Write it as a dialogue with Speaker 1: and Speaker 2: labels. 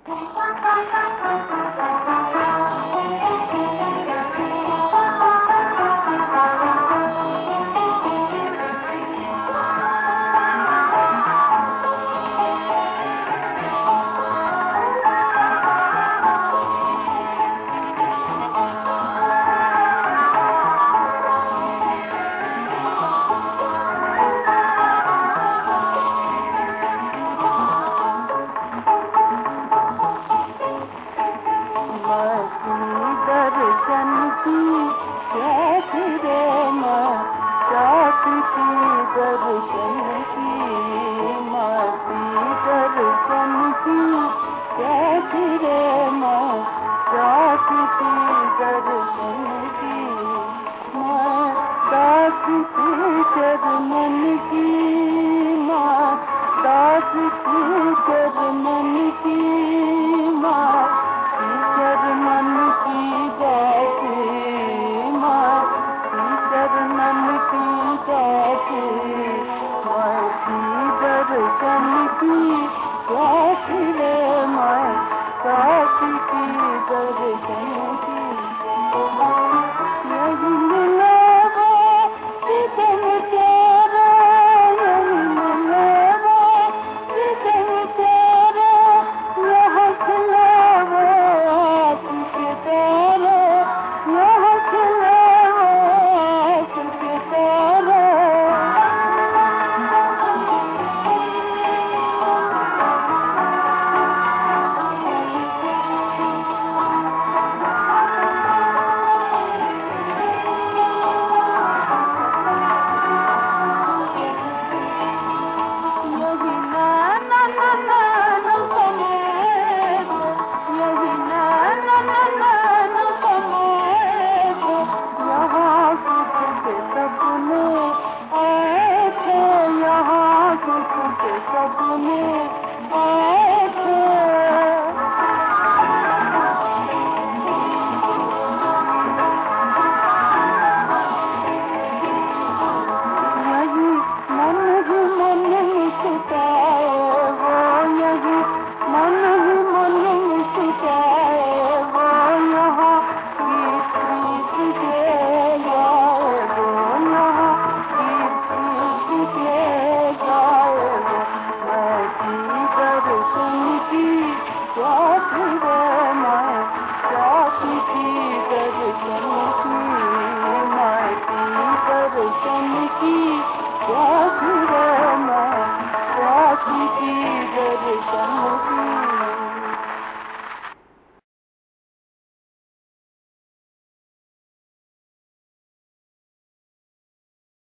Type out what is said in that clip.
Speaker 1: दर्शन की कैसी रे माती दर्शन की माती दर्शन की कैसी रे माती दर्शन की माती चरमन की माँ दासी चरमन की माँ चरमन की दासी माँ चरमन की दासी माती दर्शन की दासी रे माँ दासी की दर्शन की यही मिला वो सितम तेरा यही मिला वो सितम तेरा यहाँ खिला वो तुझे तेरा यहाँ खिला वो तुझे तेरा दर्शन की